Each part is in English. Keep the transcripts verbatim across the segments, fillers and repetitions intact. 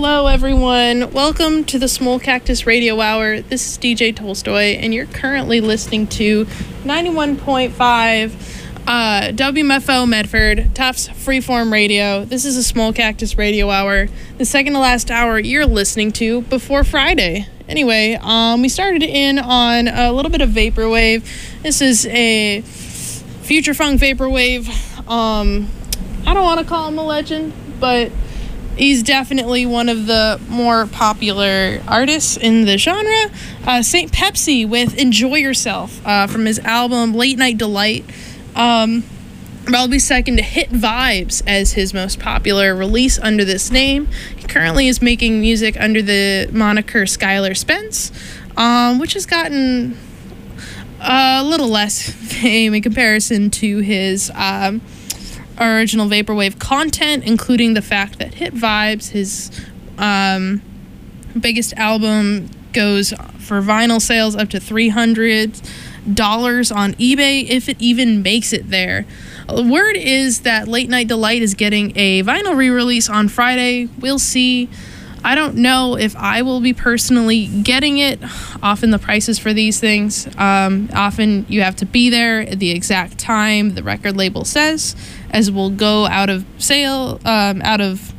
Hello, everyone. Welcome to the Small Cactus Radio Hour. This is D J Tolstoy, and you're currently listening to ninety-one point five uh, W M F O Medford, Tufts Freeform Radio. This is a Small Cactus Radio Hour, the second to last hour you're listening to before Friday. Anyway, um, we started in on a little bit of Vaporwave. This is a future funk Vaporwave. Um, I don't want to call him a legend, but he's definitely one of the more popular artists in the genre. Uh, Saint Pepsi with Enjoy Yourself uh, from his album Late Night Delight. Um, probably second to Hit Vibes as his most popular release under this name. He currently is making music under the moniker Skylar Spence, um, which has gotten a little less fame in comparison to his Um, original Vaporwave content, including the fact that Hit Vibes, his um, biggest album, goes for vinyl sales up to three hundred dollars on eBay, if it even makes it there. The word is that Late Night Delight is getting a vinyl re-release on Friday. We'll see. I don't know if I will be personally getting it. Often the prices for these things, um, often you have to be there at the exact time the record label says, as will go out of sale, um, out of,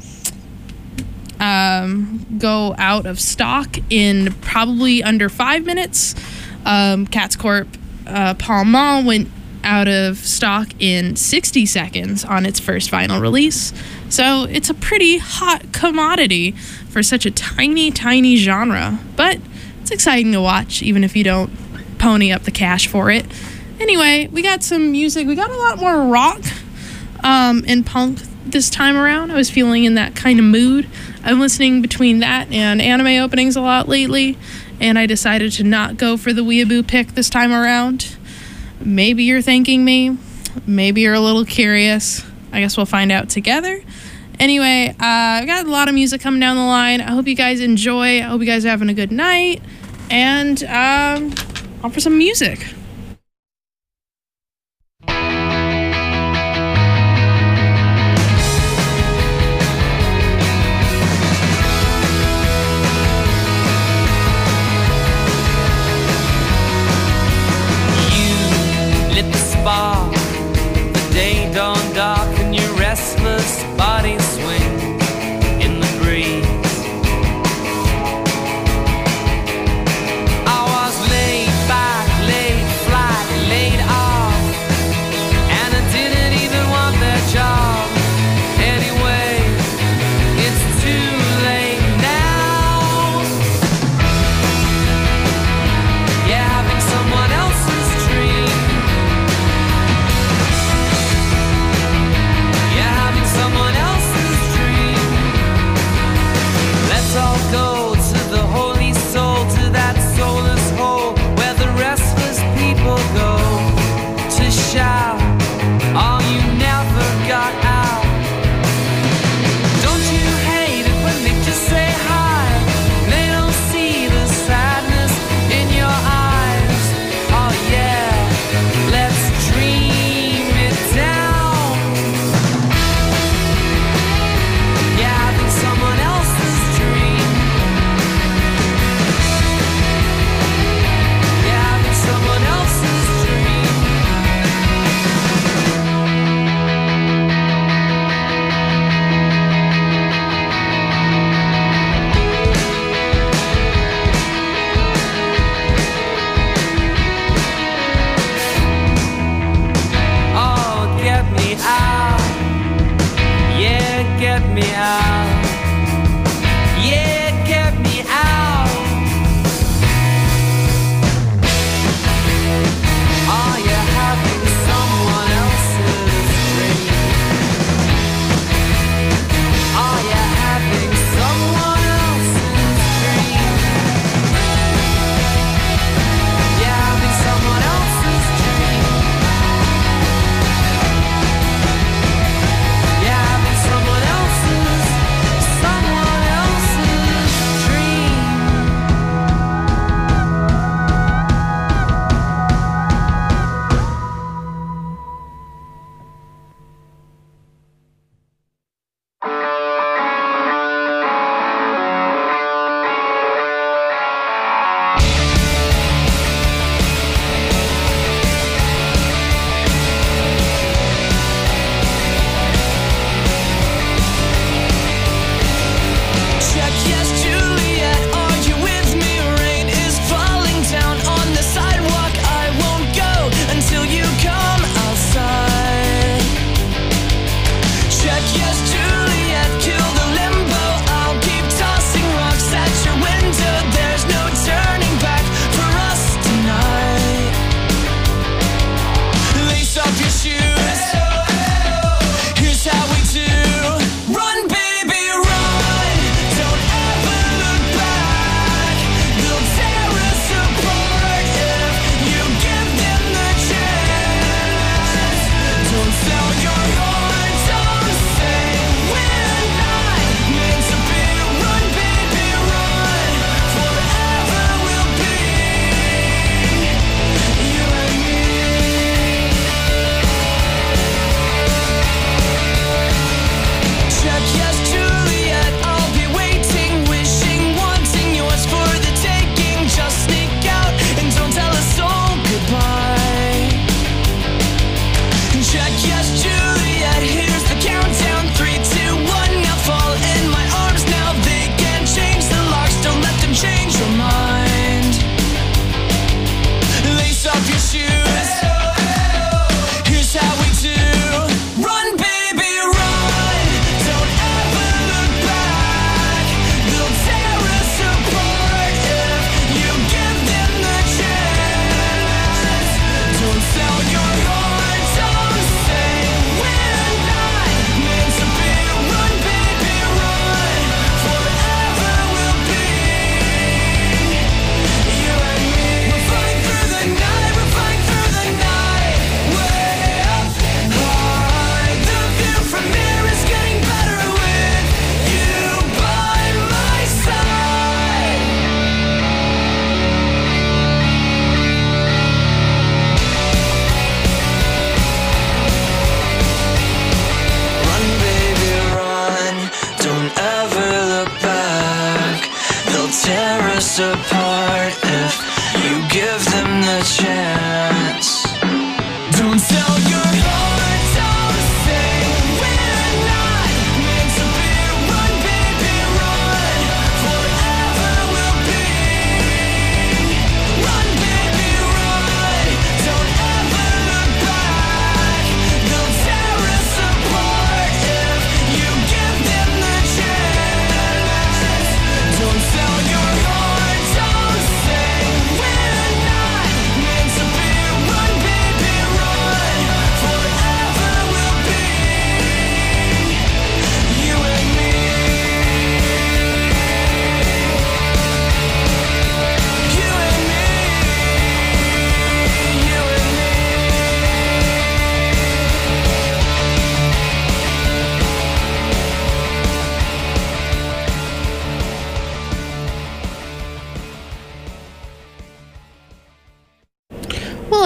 um, go out of stock in probably under five minutes. Um, Cats Corp, uh, Palm Mall went out of stock in sixty seconds on its first vinyl release. So it's a pretty hot commodity for such a tiny, tiny genre. But it's exciting to watch, even if you don't pony up the cash for it. Anyway, we got some music. We got a lot more rock um, and punk this time around. I was feeling in that kind of mood. I'm listening between that and anime openings a lot lately, and I decided to not go for the Weeaboo pick this time around. Maybe you're thanking me. Maybe you're a little curious. I guess we'll find out together. Anyway, uh, I've got a lot of music coming down the line. I hope you guys enjoy. I hope you guys are having a good night. And um, on for some music. The day dawned dark and your restless body swing in the breeze. I was laid back, laid flat, laid off, and I didn't even want that job. Anyway, it's too late now. Yeah, having someone else's dream. Someone else's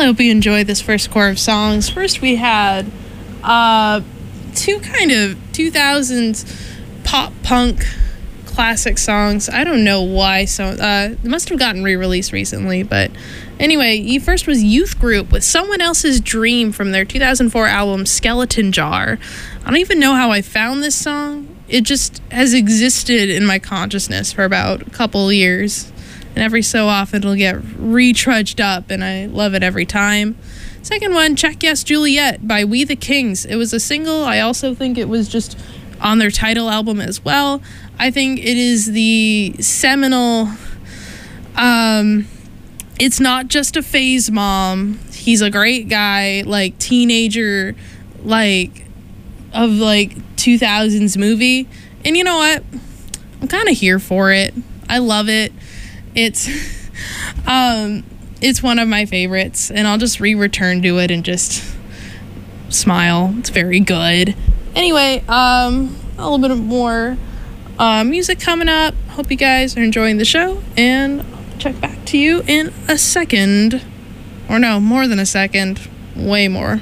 I hope you enjoyed this first core of songs. First, we had uh, two kind of two thousands pop punk classic songs. I don't know why. So uh, it must have gotten re-released recently. But anyway, you first was Youth Group with Someone Else's Dream from their two thousand four album Skeleton Jar. I don't even know how I found this song. It just has existed in my consciousness for about a couple years. And every so often it'll get re-trudged up, and I love it every time. Second one, Check Yes Juliet by We the Kings. It was a single. I also think it was just on their title album as well. I think it is the seminal, um, it's not just a phase mom. He's a great guy, like teenager, like, of like two thousands movie. And you know what? I'm kind of here for it. I love it. It's um it's one of my favorites, and I'll just re-return to it and just smile. It's very good. Anyway, um a little bit more uh, music coming up. Hope you guys are enjoying the show, and I'll check back to you in a second. Or no, more than a second. Way more.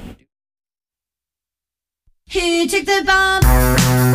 Who took the bomb?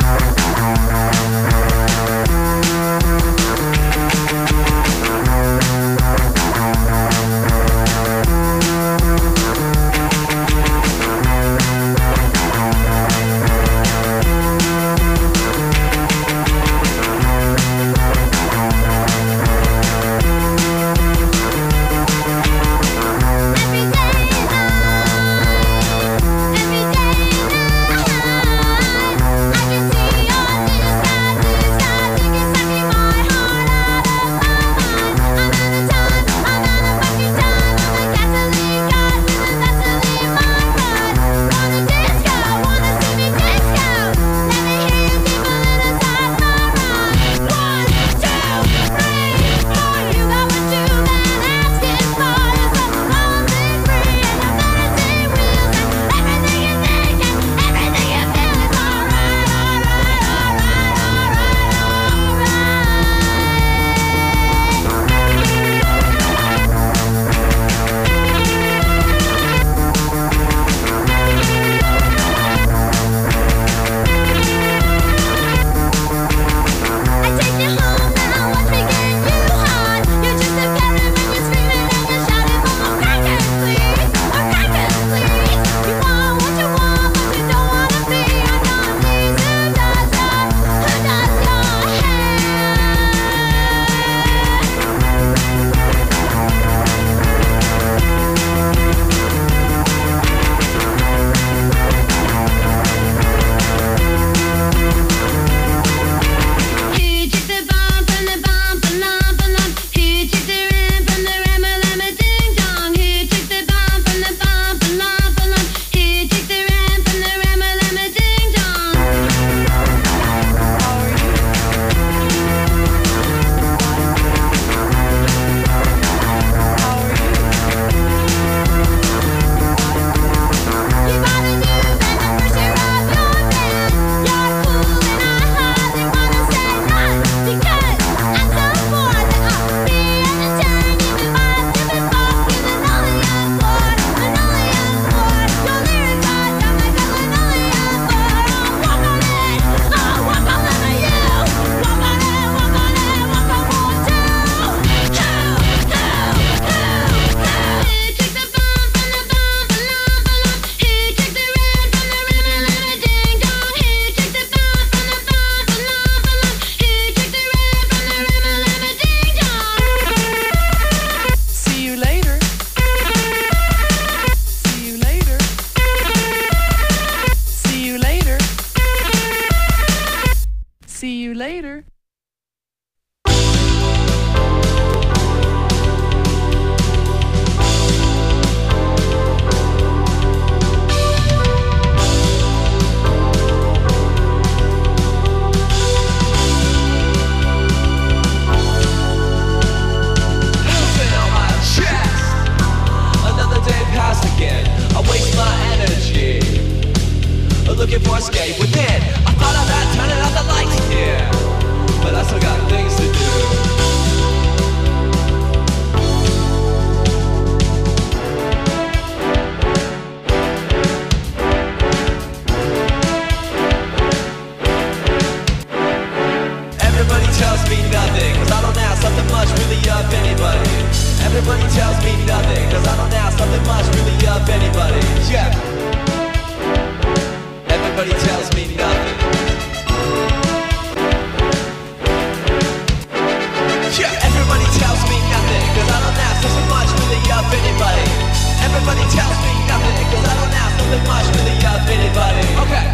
up anybody. Okay.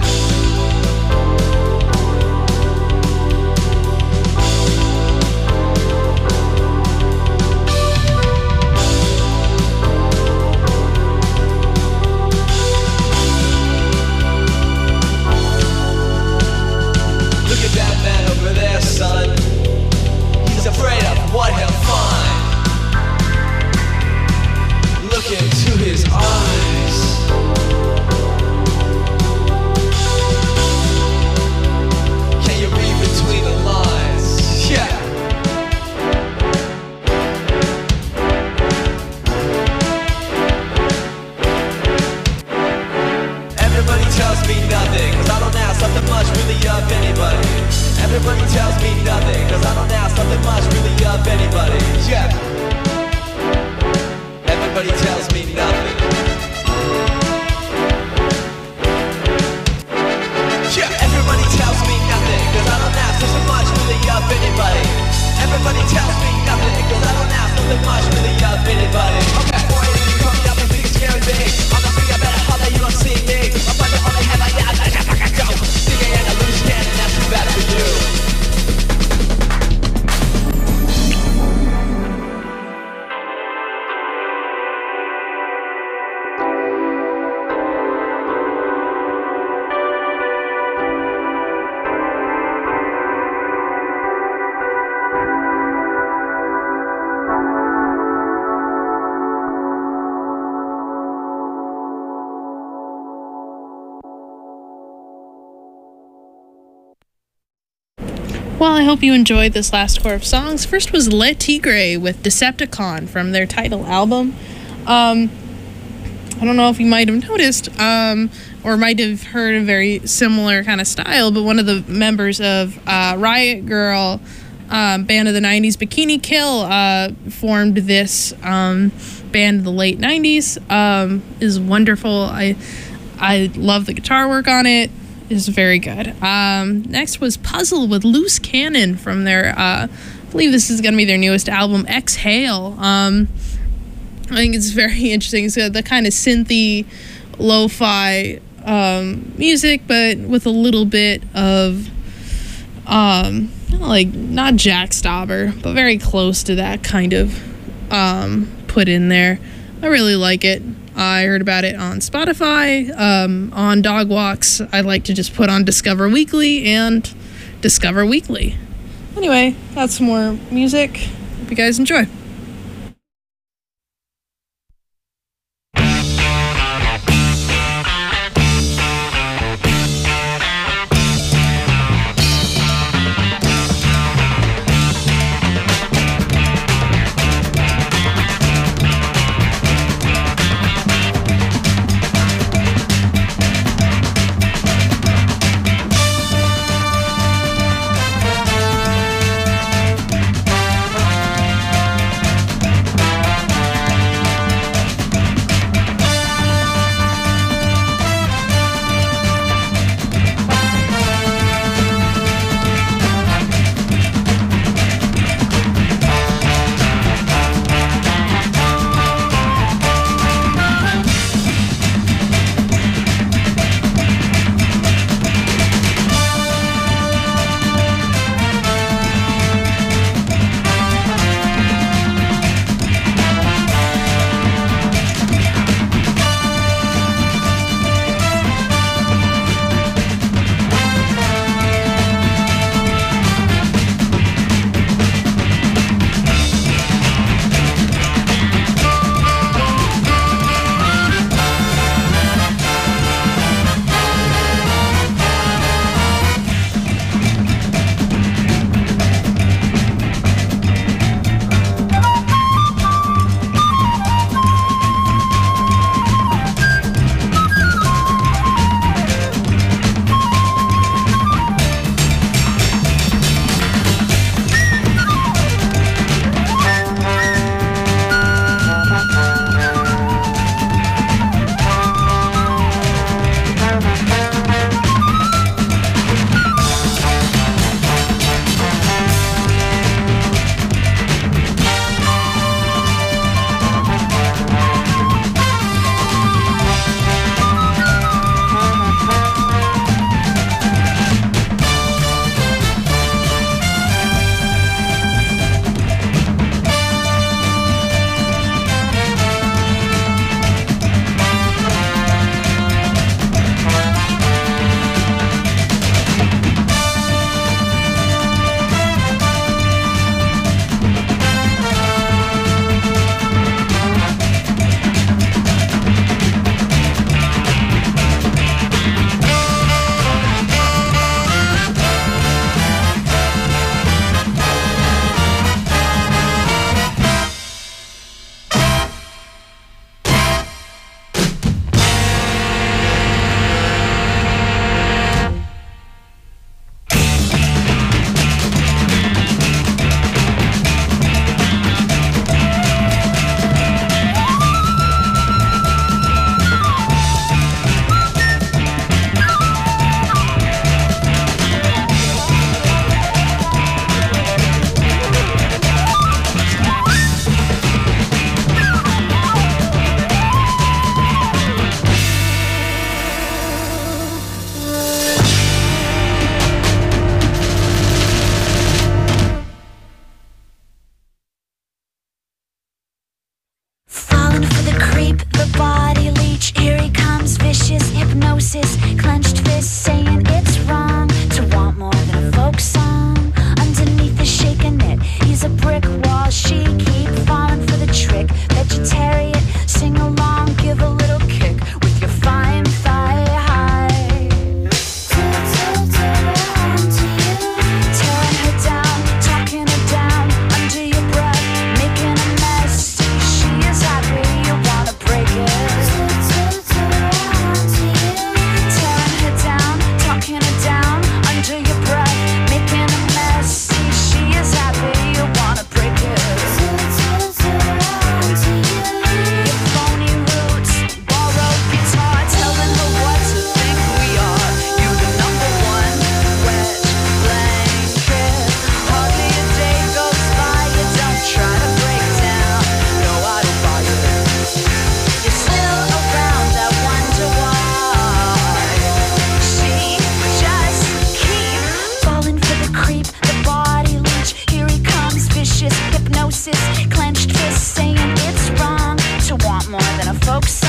Look at that man over there, son. He's afraid of what he'll find. Look into his eyes. Can you read between the lines? Yeah. Everybody tells me nothing, cause I don't ask something much really of anybody. Everybody tells me nothing, cause I don't ask something much really of anybody. Yeah. Everybody tells me nothing. Yeah. Everybody tells me nothing, cause I don't ask something much really of anybody. Everybody tells me nothing, cause I don't ask something much really of anybody. Okay. Boy, you come up and think it's scary me. I'm not thinking about how that you don't see me. I'm finding all I have, I got, I got, I got, go. Thinking and I lose can, and that's too bad for you. Well, I hope you enjoyed this last core of songs. First was Le Tigre with Decepticon from their title album. Um, I don't know if you might have noticed um, or might have heard a very similar kind of style, but one of the members of uh, Riot Girl, um, band of the nineties, Bikini Kill, uh, formed this um, band in the late nineties. Um, is wonderful. I I love the guitar work on it. Is very good. Um, next was Puzzle with Loose Cannon from their, uh, I believe this is going to be their newest album, Exhale. Um, I think it's very interesting. It's got the kind of synthy, lo-fi um, music, but with a little bit of, um, like, not Jackstauber, but very close to that kind of um, put in there. I really like it. I heard about it on Spotify, um, on dog walks. I like to just put on Discover Weekly and Discover Weekly. Anyway, got some more music. Hope you guys enjoy.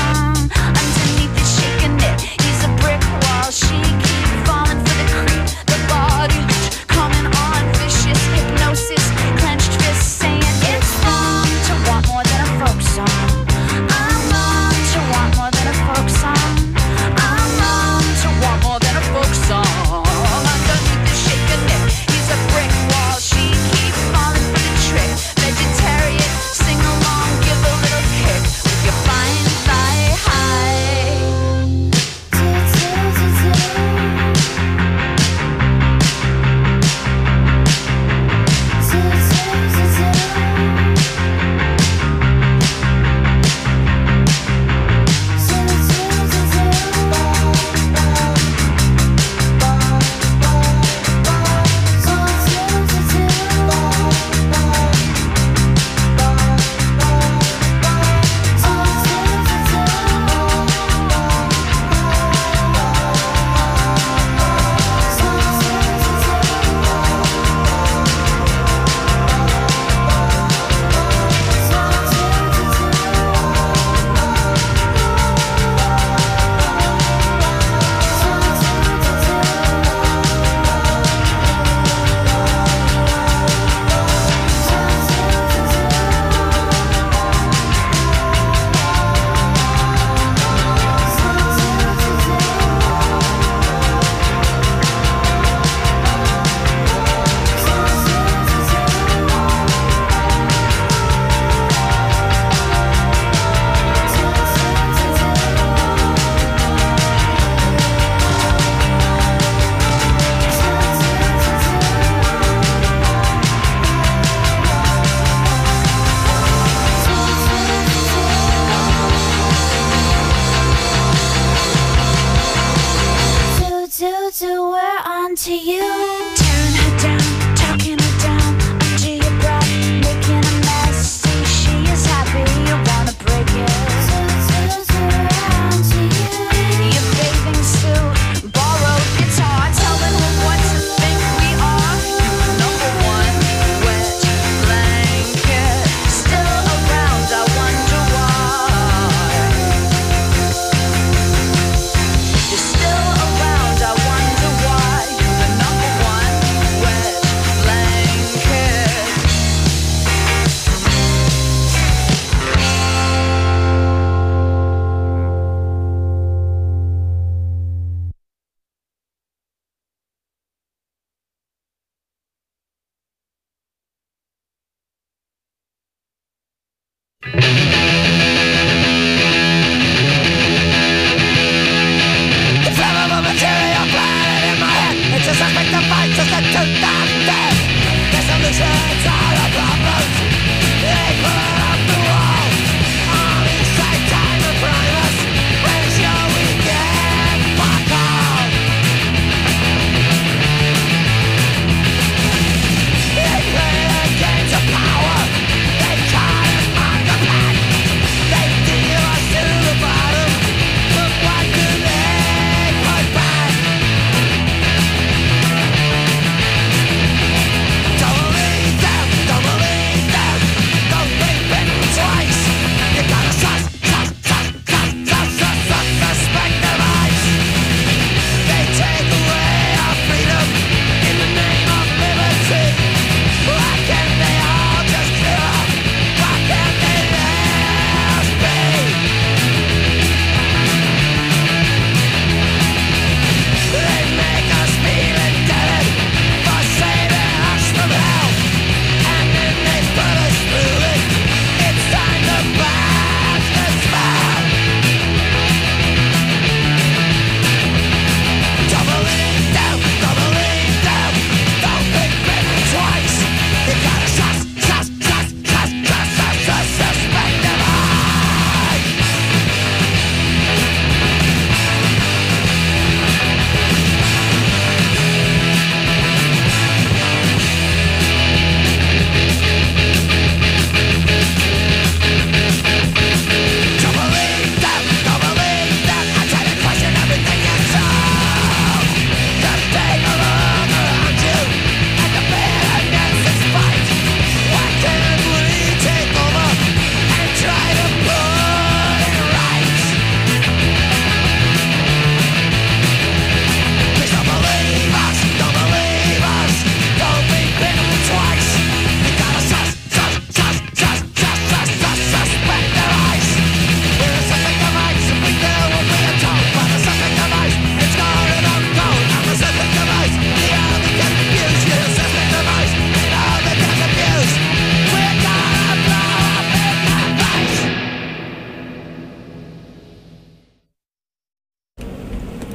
You're still around, I wonder why. You're the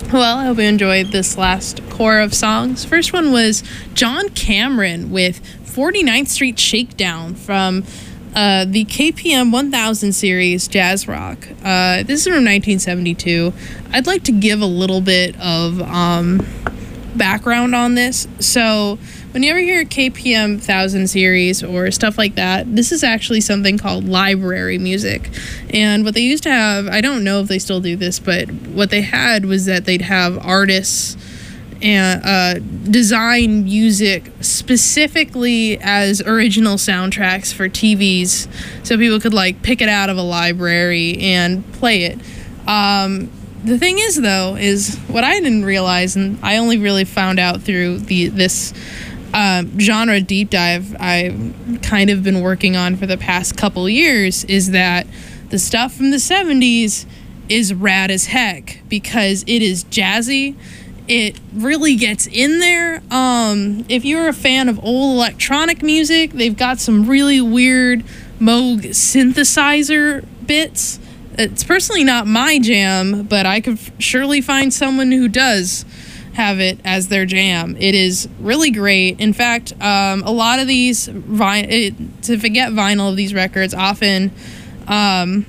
Well, I hope you enjoyed this last core of songs. First one was John Cameron with forty-ninth Street Shakedown from uh, the K P M one thousand series Jazz Rock. Uh, this is from nineteen seventy-two. I'd like to give a little bit of um, background on this. So when you ever hear K P M one thousand series or stuff like that, this is actually something called library music. And what they used to have, I don't know if they still do this, but what they had was that they'd have artists and uh, design music specifically as original soundtracks for T Vs, so people could like pick it out of a library and play it. Um, the thing is, though, is what I didn't realize, and I only really found out through the this um, genre deep dive I've kind of been working on for the past couple years, is that the stuff from the seventies is rad as heck because it is jazzy. It really gets in there. Um, if you're a fan of old electronic music, they've got some really weird Moog synthesizer bits. It's personally not my jam, but I could surely find someone who does have it as their jam. It is really great. In fact, um, a lot of these, vin- it, to forget vinyl of these records, often um,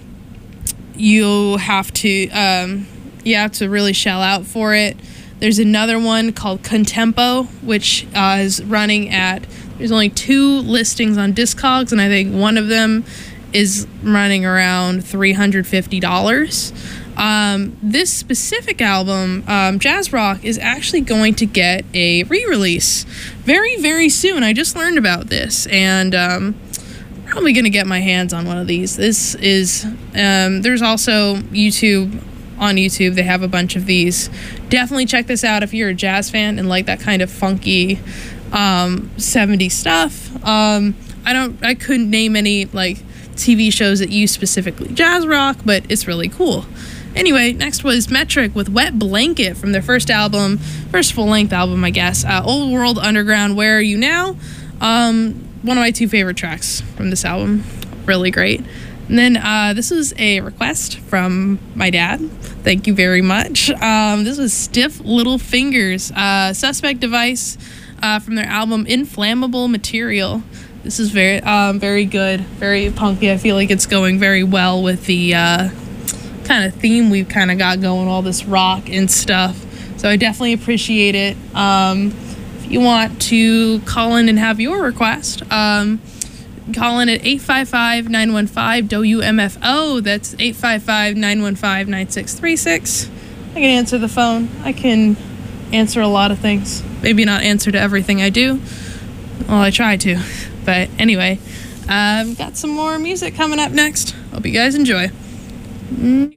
you have to um, you have to really shell out for it. There's another one called Contempo, which uh, is running at, there's only two listings on Discogs, and I think one of them is running around three hundred fifty dollars. Um, this specific album, um, Jazz Rock, is actually going to get a re-release very, very soon. I just learned about this, and um, probably going to get my hands on one of these. This is, um, there's also YouTube. On YouTube, they have a bunch of these. Definitely check this out if you're a jazz fan and like that kind of funky um, seventies stuff. Um, I don't, I couldn't name any like T V shows that use specifically jazz rock, but it's really cool. Anyway, next was Metric with Wet Blanket from their first album, first full-length album, I guess. Uh, Old World Underground, Where Are You Now? Um, one of my two favorite tracks from this album. Really great. And then uh, this was a request from my dad. Thank you very much. Um, this was Stiff Little Fingers, uh, Suspect Device uh, from their album Inflammable Material. This is very, um, very good, very punky. I feel like it's going very well with the uh, kind of theme we've kind of got going, all this rock and stuff. So I definitely appreciate it. Um, if you want to call in and have your request, um, call in at eight five five, nine one five, W M F O. That's eight five five, nine one five, nine six three six. I can answer the phone. I can answer a lot of things. Maybe not answer to everything I do. Well, I try to. But anyway, I've uh, got some more music coming up next. Hope you guys enjoy. Mm.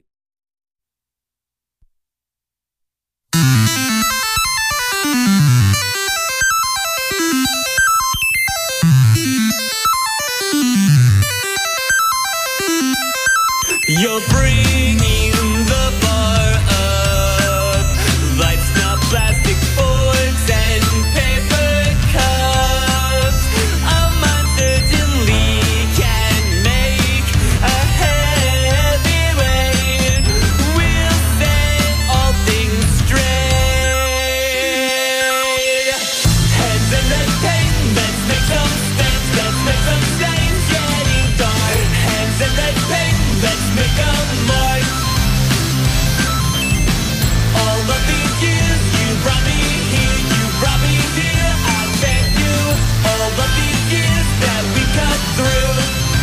You're bringing the bar up. Life's not plastic forks and paper cups. A mind certainly can make a heavy rain. We'll set all things straight. Hands in the pain, let's make some stains. Let's make some stains, getting dark. Hands in the pain, let's make a mark. All of these years you brought me here, you brought me here, I thank you. All of these years that we cut through.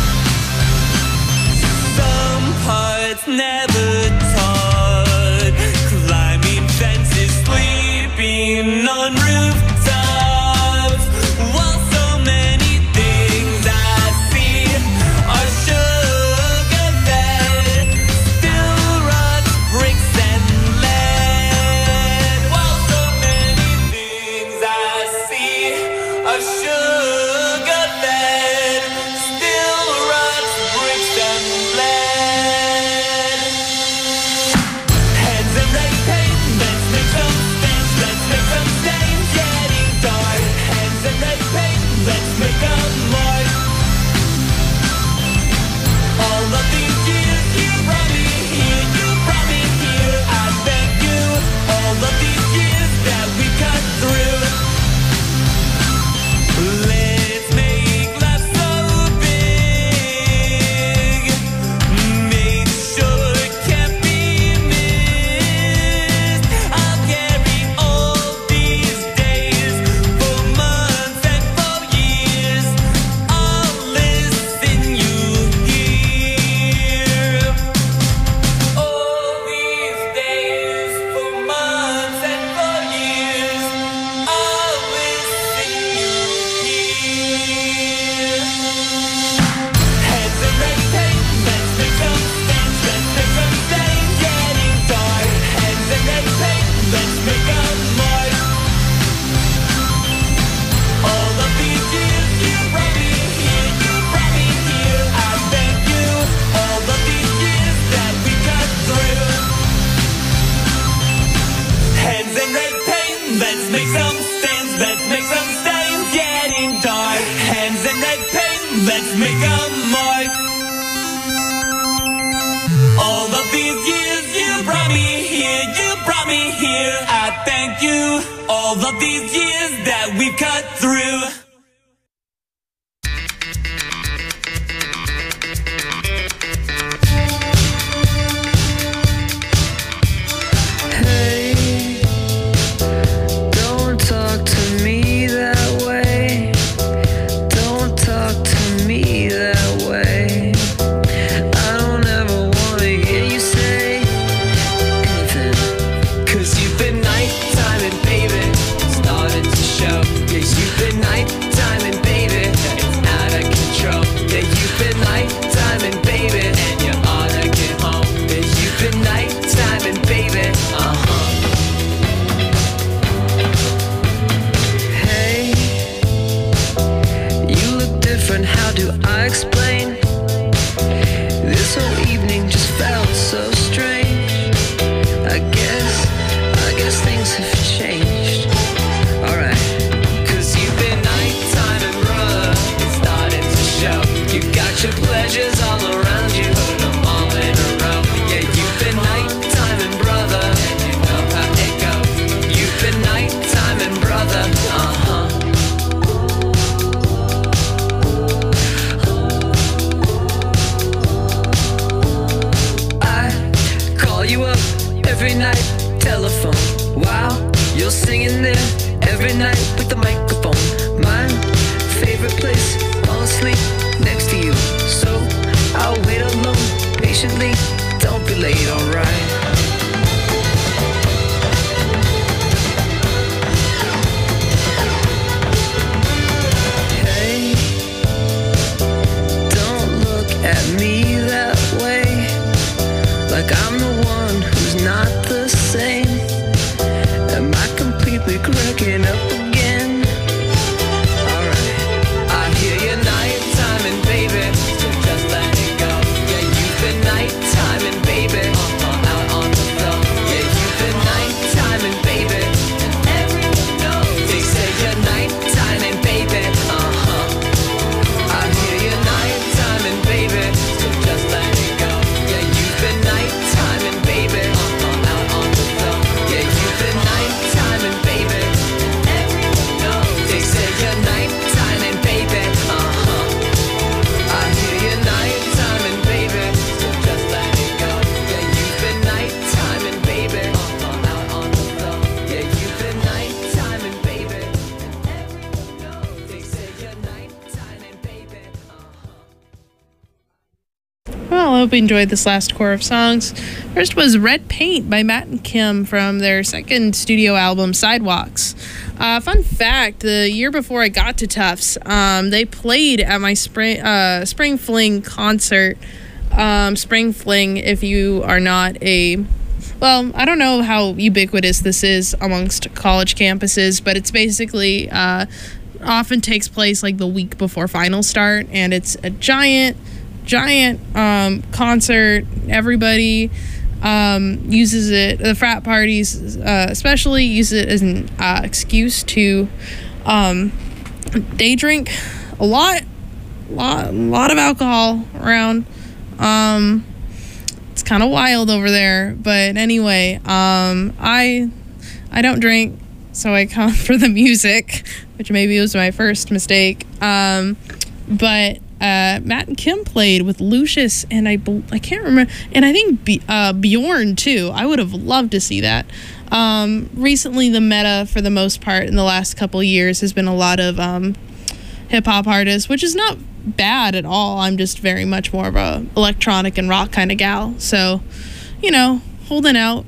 Some parts never taught. Climbing fences, sleeping on rooftops. While so many things I see are sugar that still rots, bricks and lead. While so many things I see are sugar that still rots, bricks and lead. Hands in red paint, let's make some stains, let's make some stains, yeah. let's make some stains. Getting dark, hands in red paint, let's make a mark. All of these years you brought me here, you brought me here. I thank you. All of these years that we've cut through. I hope you enjoyed this last core of songs. First was Red Paint by Matt and Kim from their second studio album, Sidewalks. Uh, fun fact, the year before I got to Tufts, um, they played at my spring, uh, Spring Fling concert. Um, Spring Fling, if you are not a... Well, I don't know how ubiquitous this is amongst college campuses, but it's basically uh, often takes place like the week before finals start, and it's a giant... giant um, concert. Everybody um, uses it, the frat parties uh, especially use it as an uh, excuse to um, day drink a lot lot lot of alcohol around. Um, it's kind of wild over there, but anyway, um, I I don't drink, so I come for the music, which maybe was my first mistake. Um, but Uh, Matt and Kim played with Lucius, and I I can't remember, and I think B, uh, Bjorn too. I would have loved to see that. Um, recently, the meta for the most part in the last couple years has been a lot of um, hip hop artists, which is not bad at all. I'm just very much more of a electronic and rock kind of gal, so you know, holding out.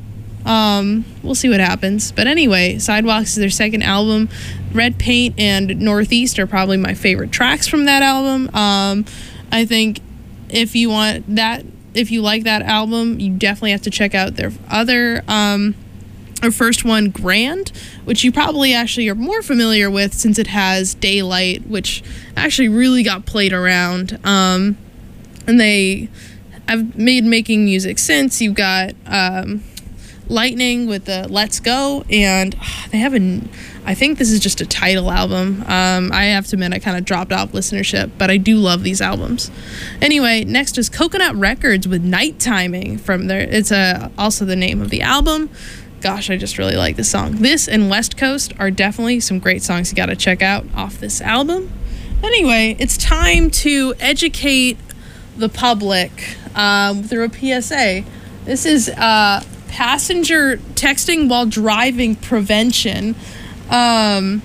Um, we'll see what happens. But anyway, Sidewalks is their second album. Red Paint and Northeast are probably my favorite tracks from that album. Um, I think if you want that, if you like that album, you definitely have to check out their other, um, their first one, Grand, which you probably actually are more familiar with since it has Daylight, which actually really got played around. Um, and they have made making music since. You've got, um, Lightning with the Let's Go, and uh, they have a, I think this is just a title album. Um, I have to admit I kind of dropped off listenership, but I do love these albums. Anyway, next is Coconut Records with Night Timing from their, it's a, also the name of the album. Gosh, I just really like this song. This and West Coast are definitely some great songs you got to check out off this album. Anyway, it's time to educate the public um, through a P S A. This is uh, passenger texting while driving prevention. Um,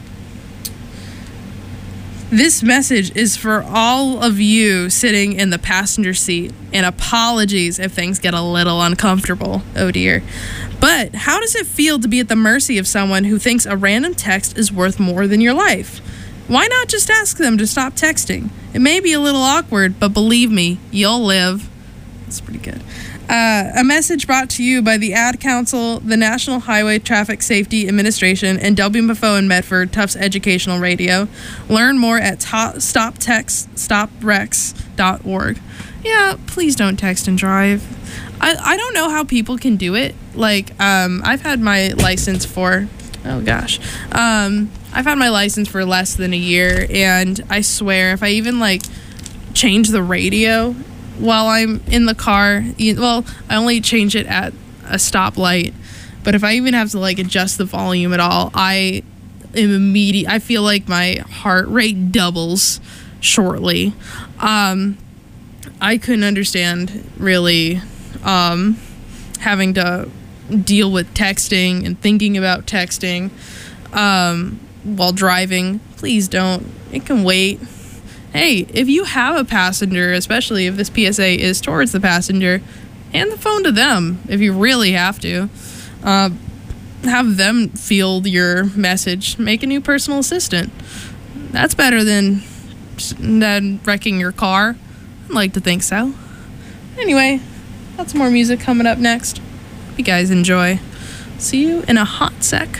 this message is for all of you sitting in the passenger seat, and apologies if things get a little uncomfortable. Oh dear. But how does it feel to be at the mercy of someone who thinks a random text is worth more than your life? Why not just ask them to stop texting? It may be a little awkward, but believe me, you'll live. That's pretty good. Uh, a message brought to you by the Ad Council, the National Highway Traffic Safety Administration, and W M F O in Medford, Tufts Educational Radio. Learn more at stop text stop rex dot org. Yeah, please don't text and drive. I, I don't know how people can do it. Like, um, I've had my license for, oh gosh, um, I've had my license for less than a year, and I swear if I even like change the radio while I'm in the car, well, I only change it at a stoplight, but if I even have to like adjust the volume at all, I am immediate. I feel like my heart rate doubles shortly. Um, I couldn't understand really um, having to deal with texting and thinking about texting um, while driving. Please don't. It can wait. Hey, if you have a passenger, especially if this P S A is towards the passenger, hand the phone to them if you really have to. Uh, have them field your message. Make a new personal assistant. That's better than, than wrecking your car. I'd like to think so. Anyway, got some more music coming up next. Hope you guys enjoy. See you in a hot sec.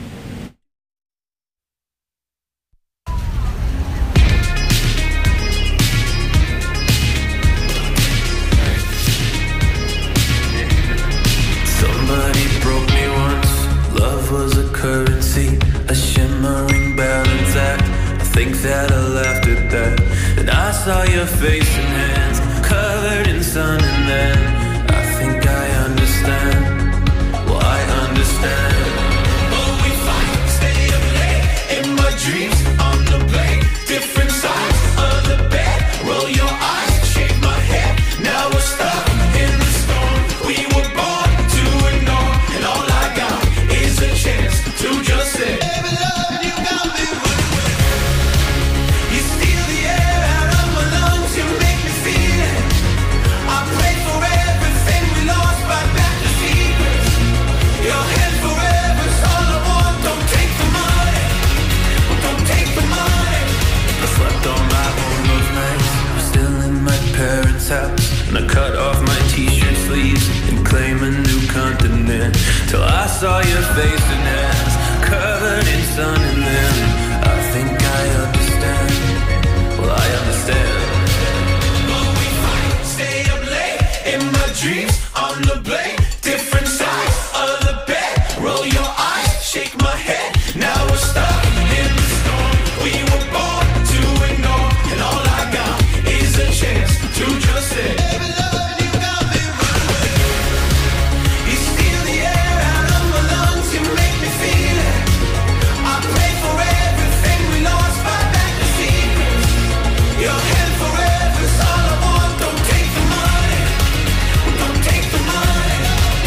Currency, a shimmering balance act. I think that I laughed at that, and I saw your face and hands covered in sun, and then I think I understand. Well, I understand. But we fight, stay up late in my dreams on the blade, different sides of the bed. Roll your eyes, shake my head. Now we're stuck in the storm. We were born to ignore, and all I got is a chance to just say, baby, love, you got me running. You steal the air out of my lungs, you make me feel it. I pray for everything we lost, right back to secrets. Your hand forever's all I want. Don't take the money, don't take the money. I slept on my own those nights. I'm still in my parents' house, and I cut off my t-shirt sleeves and claim a new continent, till I saw your face and hands covered in sun, and then I think I understand. Well, I understand. But we fight, stay up late in my dreams on the blade, different sides of the bed. Roll your eyes, shake my head. Now we're stuck in the storm. We were born to ignore, and all I got is a chance to just say, baby, love, you got me running. You steal the air out of my lungs, you make me feel it. I pray for everything we lost, right back to secrets. Your hand forever's all I want. Don't take the money, don't take the money.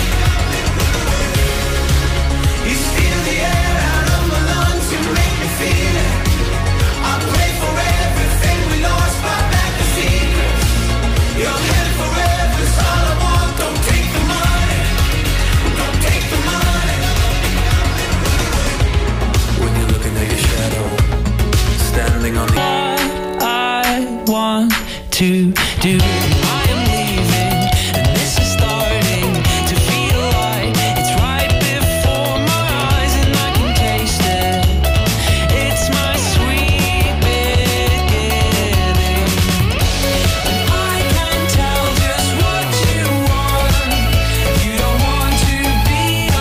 You steal the air out of my lungs, you make me feel it. I pray for everything we lost, right back to secrets. Your hand forever's all I want. Don't take the money, don't take the money. When you're looking at your shadow, standing on the I want to do. I am leaving, and this is starting to feel like it's right before my eyes, and I can taste it. It's my sweet beginning. And I can tell just what you want. You don't want to be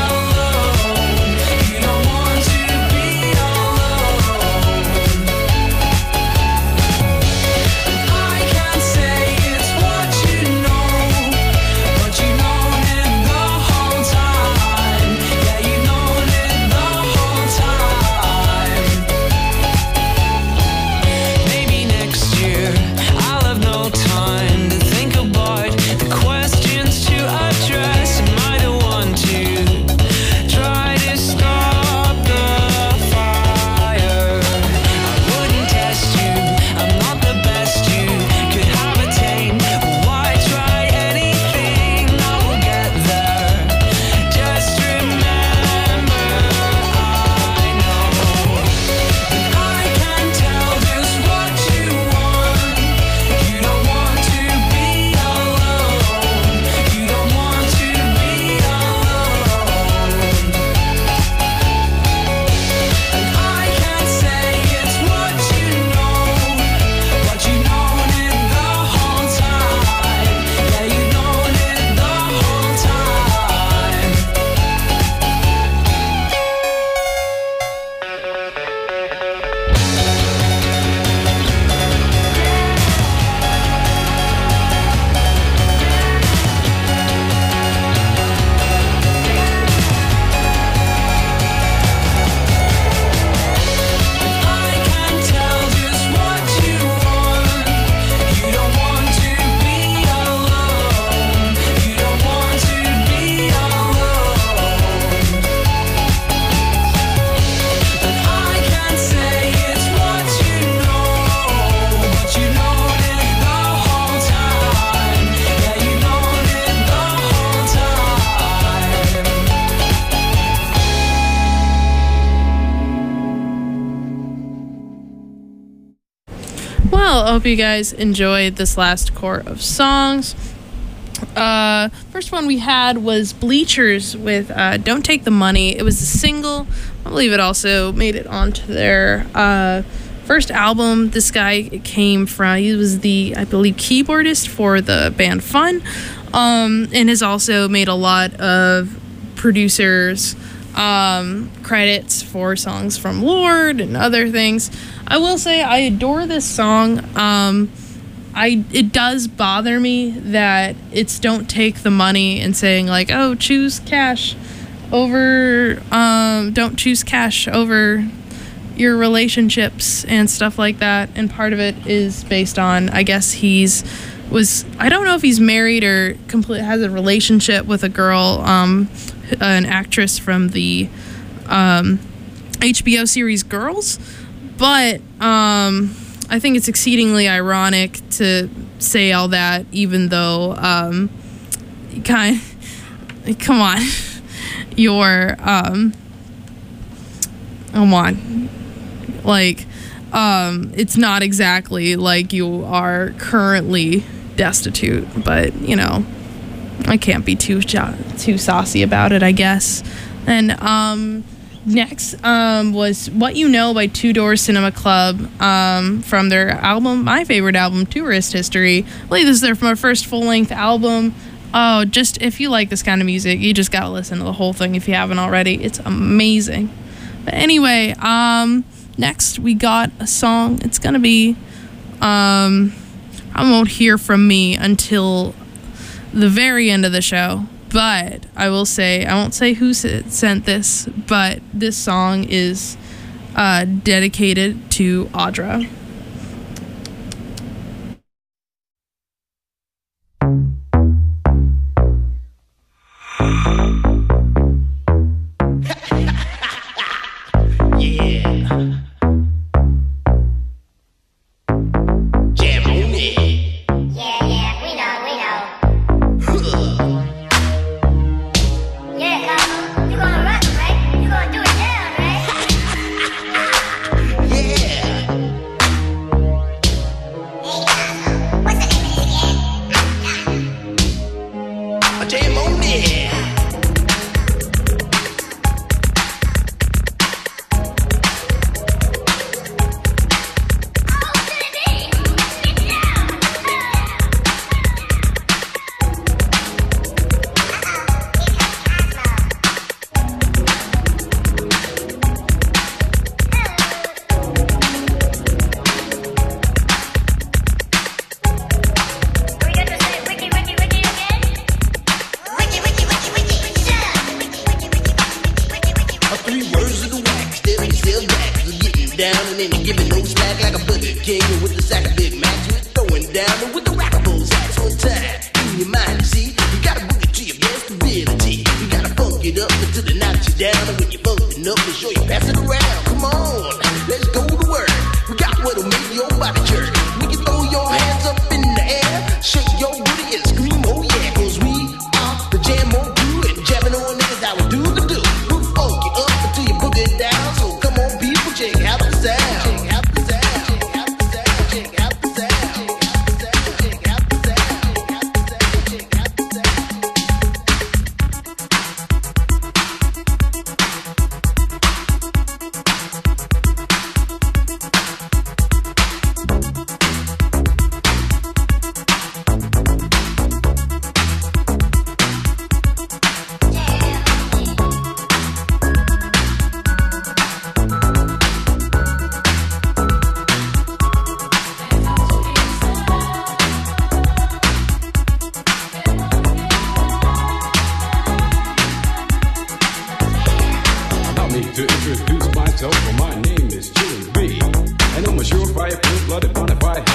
Well, I hope you guys enjoyed this last core of songs. Uh, first one we had was Bleachers with uh, Don't Take the Money. It was a single. I believe it also made it onto their uh, first album. This guy came from, he was the, I believe, keyboardist for the band Fun, um, and has also made a lot of producers um, credits for songs from Lorde and other things. I will say I adore this song. Um, I it does bother me that it's Don't Take the Money and saying like, oh, choose cash over, um, don't choose cash over your relationships and stuff like that. And part of it is based on, I guess he's was, I don't know if he's married or complete has a relationship with a girl, um, an actress from the um, H B O series Girls. But um, I think it's exceedingly ironic to say all that, even though um, kind of, come on, you're um, come on, like um, it's not exactly like you are currently destitute, but you know, I can't be too too saucy about it, I guess. And um. Next um, was What You Know by Two Door Cinema Club um, from their album, my favorite album, Tourist History. I believe this is their first full-length album. Oh, just if you like this kind of music, you just gotta listen to the whole thing if you haven't already. It's amazing. But anyway, um, next we got a song. It's gonna be, um, I won't hear from me until the very end of the show. But I will say, I won't say who sent this, but this song is uh, dedicated to Audra.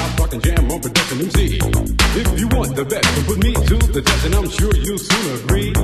If you want the best, then put me to the test, and I'm sure you'll soon agree.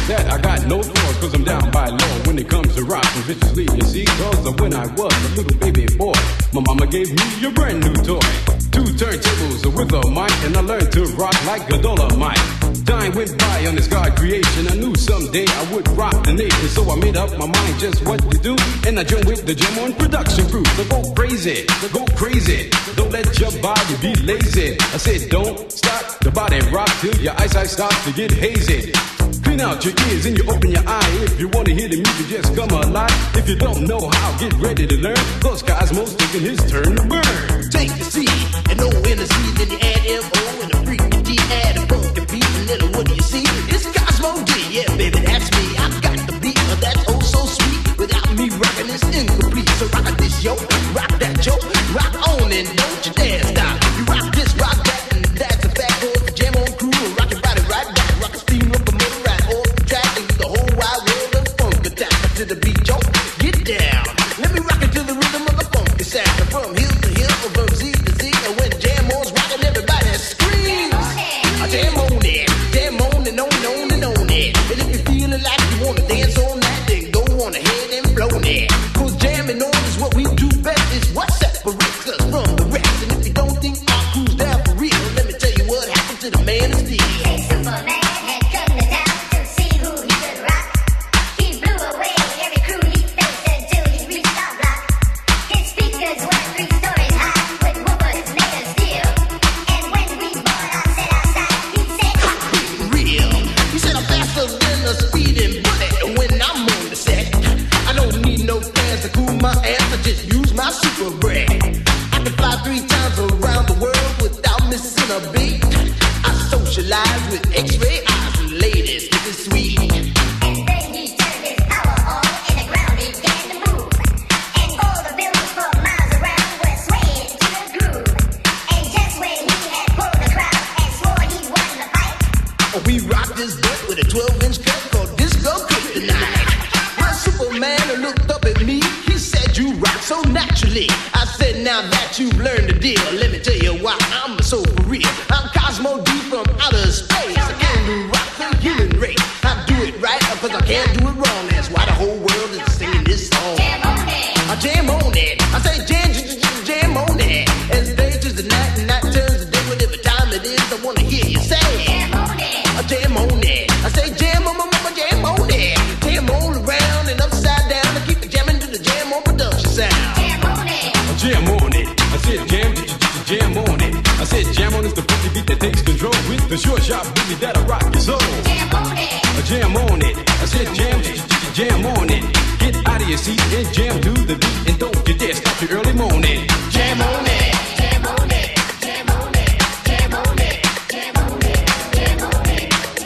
that I got no flaws, cause I'm down by law when it comes to rocking viciously, you see. Cause when I was a little baby boy, my mama gave me a brand new toy. Two turntables with a mic, and I learned to rock like a Dolomite. Time went by on this God creation. I knew someday I would rock the nation, so I made up my mind just what to do. And I joined with the Jam On production crew. So go crazy, so go crazy. Don't let your body be lazy. I said don't stop the body rock till your eyesight starts to get hazy. Clean out your ears and you open your eye. If you want to hear the music, just come alive. If you don't know how, get ready to learn. Cause Cosmo's taking his turn to burn. Take the C and O in the C, then you add M O and the freaky D, add a funky beat, and then what do you see? It's Cosmo D, yeah baby, that's me. I got the beat, but that's oh so sweet. Without me rocking, it's incomplete. So rock this yo, rock that yo, rock on and don't you dare stop. You rock this, rock that, and that's a fact. Cause the Jam On crew will rock your body right back. Rock a steam locomotive right off the track, and the whole wide world of funk attack. To the beat, yo, get down. Let me rock it to the rhythm of the funky sound. From hill to hill, from Z to Z, and when Jam On's rocking, everybody screams. I jam on it, jam on and on and on and on it. And if you're feeling like you wanna dance all night, then go on ahead and blow it. Cause jamming on is what we do best. It's what separates us from the rest. And if you don't think our crew's down for real, let me tell you what happened to the man of steel. Hey, Superman had come to town to see who he could rock. He blew away every crew he faced until he reached our block. His speakers were three stories high with woofers made of steel. And when we bought our set outside, he said, Real. He said I'm faster than a speeding bullet when I'm on the set. I don't need no fans to cool my ass. I just use my super breath. I can fly three times around the world without missing a beat. I socialize with X-ray eyes and ladies, this is sweet. and then he turned his power on and the ground began to move. And all the buildings for miles around were swaying to the groove. And just when he had pulled the crowd and swore he won the fight, We rock this bit with a twelve inch cut called Disco Kryptonite. My Superman looked up at me, he said you rock so naturally. I said now that you've learned the deal, let me tell you why I'm so for real. I'm Cosmo D from outer space. I can do rock the human race. I do it right cause I can't do it wrong. That's why the whole world is singing this song. jam on it. I jam on it. I say jam, jam, jam, jam on it. As day turns to night and night turns to day, whatever time it is, I wanna hear you say Jam on it. I jam on it. I say jam on my mama, jam on it. Jam all around and upside down. I keep it jamming to the Jam On production sound. Jam on it. I jam on it. I said jam, j- j- j- jam on it. I said jam on is the funky beat that takes control with the short sharp booty that'll rock your soul. Jam on it. I jam on it. I said jam, j- j- j- jam on it. Get out of your seat and jam to the beat, and don't you dare stop your early morning. Jam on it. Jam on it. Jam on it. Jam on it. Jam on it. Jam on it.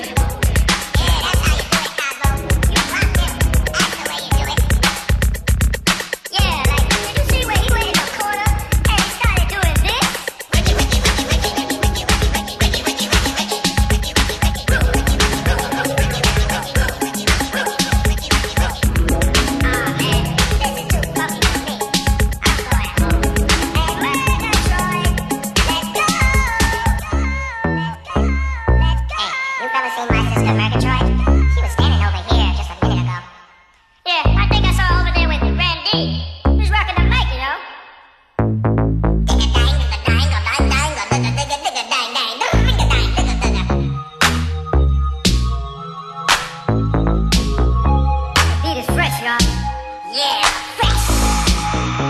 Yeah, that's how you do it, Cosmo. You rock it. That's the way you do it. Yeah, like, did you see where he went in the corner and he started doing this? Ricky, Ricky, Ricky, Ricky, Ricky, Ricky, Ricky, Ricky, Ricky, Ricky, Ah, man, this is too funky for me. I'm going home. And Murgatroyd, let's go. Let's go. Hey, you fellas seen my sister Murgatroyd? She was standing over here just a minute ago. Yeah, I think I saw her over there with Randy. He was rocking the mic, you know. The beat is fresh, y'all. Yeah, fresh.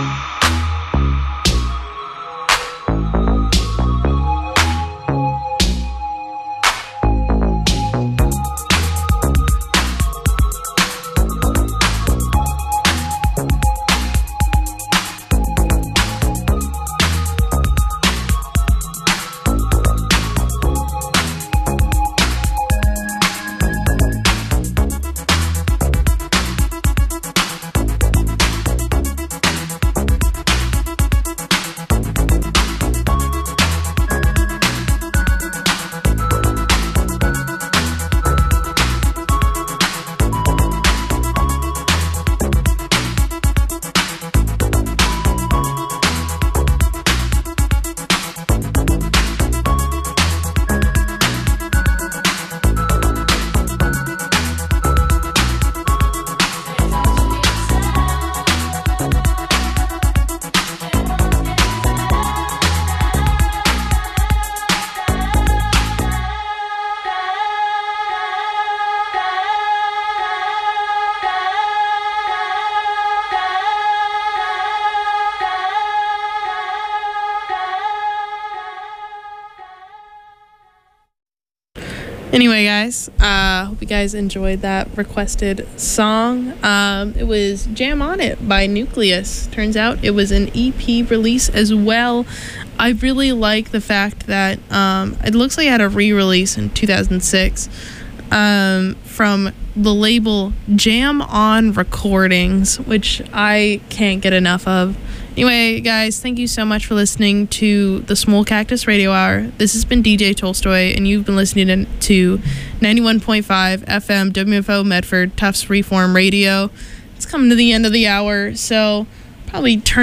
Anyway, guys, uh, hope you guys enjoyed that requested song. Um, it was Jam On It by Nucleus. Turns out it was an E P release as well. I really like the fact that um, it looks like it had a re-release in two thousand six um, from the label Jam On Recordings, which I can't get enough of. Anyway, guys, thank you so much for listening to the Small Cactus Radio Hour. This has been D J Tolstoy, and you've been listening to ninety-one point five F M W F O Medford Tufts Reform Radio. It's coming to the end of the hour, so probably turn